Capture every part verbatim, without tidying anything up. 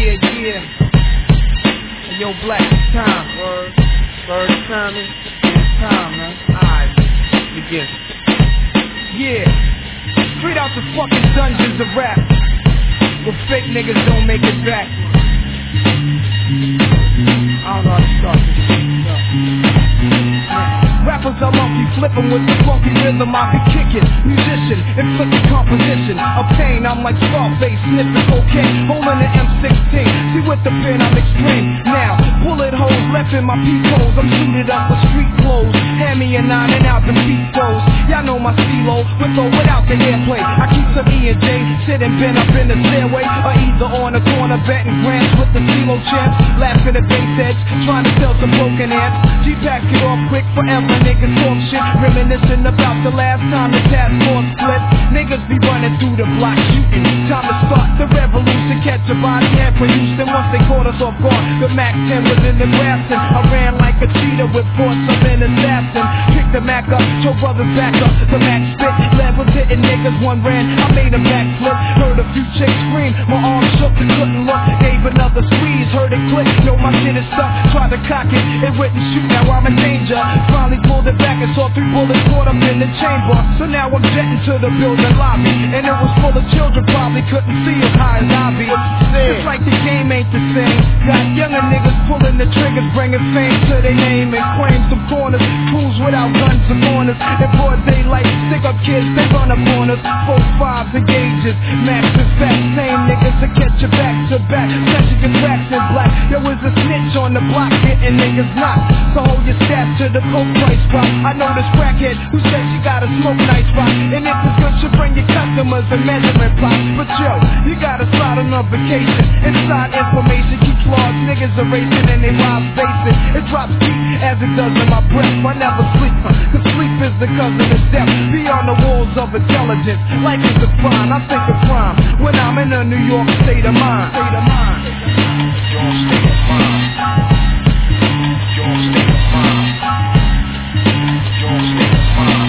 Yeah, yeah. Hey, yo, Black, it's time. Word. Word, it's time. It's time, man. Alright, begin. Yeah. Straight out the fucking dungeons of rap, where fake niggas don't make it back. I don't know how to start this shit. No. Rappers are monkey flipping with the funky rhythm, I can kick it. Musician, inflicting composition of pain. I'm like Scarface, sniffing cocaine, holding an M sixteen. See with the pen, I'm extreme. Now, bullet holes left in my peepholes. I'm suited up with street clothes. Hand me a nine and out the beat flows. Y'all know my stilo, with or without the airplay. I keep some E and J, sitting bent up in the stairway, or either on the corner betting grants with the CeeLo champs. Laughing at bass edge, trying to sell some broken amps. G-Pack it off quick forever. Niggas talk shit, reminiscing about the last time the task force split. Niggas be running through the block shooting. Time to start the revolution, catch a body and for Houston. Once they caught us off guard, the Mac ten was in the Grafton. I ran like a cheetah with force of an assassin. Picked the Mac up, your brothers back up. The Mac spit, lead was hitting niggas, one ran. I made a backflip, heard a few chicks scream. My arm shook and couldn't look. Gave another squeeze, heard it click. Yo, my shit is stuck. Tried to cock it, it wouldn't shoot. Now I'm in danger. Finally pulled it back and saw three bullets caught up in the chamber. So now I'm jetting to the building lobby, and it was full of children, probably couldn't see as high as I be. It's like the game ain't the same. Got younger niggas pulling the triggers, bringing fame to their name and claim some corners. Fools without guns and corners. In broad daylight, stick up kids, they run up on us. Four fives and gauges, max and fat. Same niggas to catch you back to back. Catching your tracks in black. There was a snitch on the block, getting niggas knocked. So hold your stats to the coke price drop. I know this crackhead who said she gotta smoke nice rock. And if it's good, you bring your customers and measurement plots. But yo, you gotta slide on a vacation. Inside information keeps large niggas erasing and they rob basic. It drops deep as it does in my breath. I never sleep, cause sleep is the cousin of death. Beyond the walls of intelligence, life is a crime. I think of crime when I'm in a New York state of mind. State of mind. Your state of mind. Your state of mind. Your state of mind.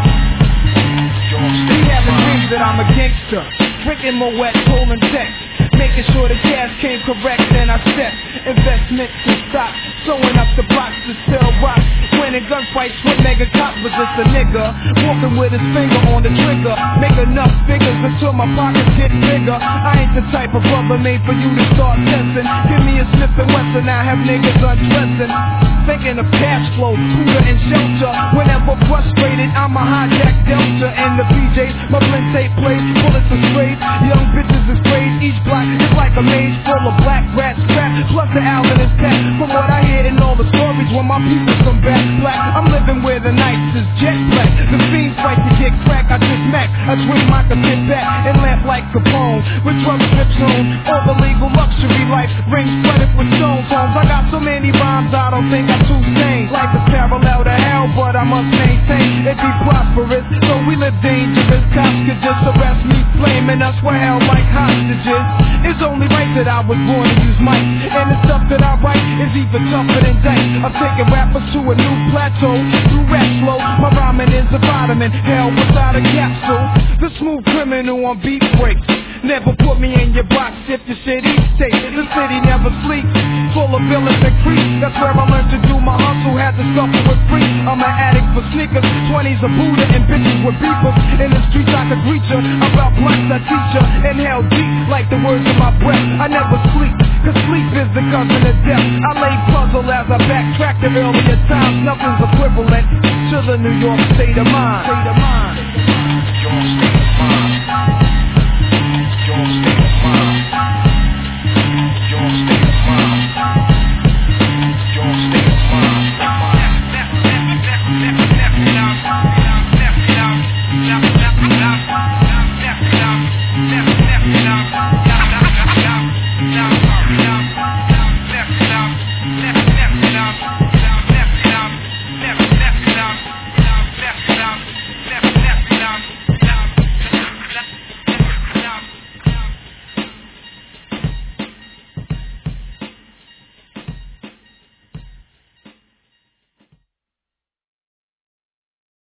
Your state of mind. We have a dream that I'm a gangster, drinking more wet, pulling text, making sure the cash came correct. Then I step investments and stock, sewing up the box to sell rocks. Winning gunfights with mega cops, but just a nigga walking with his finger on the trigger. Make enough figures until my pockets get bigger. I ain't the type of brother made for you to start testing. Give me a Smith and Wesson, I have niggas undressing. Thinking of cash flow, food and shelter. Whenever frustrated, I'm a hijack Delta and the P Js. My blend tape plays, bullets are sprayed. Young bitches is sprayed. Each block is like a maze full of black rats trapped. Plus the album is packed. From what I hear in all the stories, when my people come back black, I'm living where the nights is jet black. The fiends fight to get crack. I just mac. I dream I can sit back and laugh like Capone with drum strips on. All the legal luxury life rings flooded with stone phones. I got so many rhymes, I don't think I'm too sane. Life is parallel to hell, but I must maintain it be prosperous. So we live dangerous. Cops could just arrest me, flaming us for hell like hostages. It's only right that I was born to use mic, and the stuff that I write is even tougher than dice. I'm taking rappers to a new plateau through rap flow. My rhyming is a vitamin, hell without a capsule. The smooth criminal on beat breaks. Never put me in your box if the city stays. The city never sleeps, full of villains and creeps. That's where I learned to do my hustle, had to suffer with free. I'm an addict for sneakers, twenties a Buddha and bitches with beepers. In the streets I could reach her, about blunts I teach her. Inhale deep like the words in my breath. I never sleep, cause sleep is the cousin of death. I lay puzzle as I backtrack to earlier times. Nothing's equivalent to the New York state of mind. State of mind. Your state